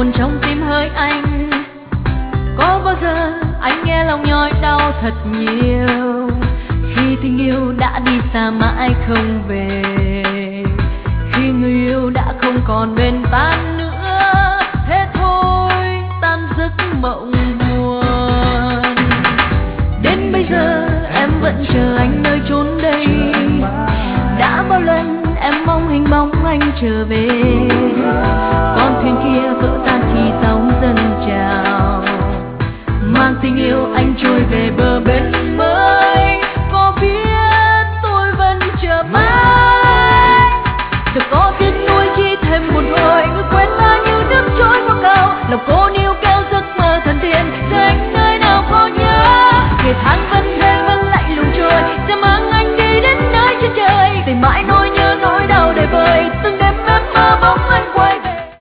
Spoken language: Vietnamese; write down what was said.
buồn trong tim hỡi anh. Có bao giờ anh nghe lòng nhói đau thật nhiều khi tình yêu đã đi xa mãi không về, khi người yêu đã không còn bên ta nữa. Thế thôi tan giấc mộng buồn. Đến bây giờ em vẫn chờ anh nơi chốn đây. Đã bao lần em mong hình bóng anh trở về,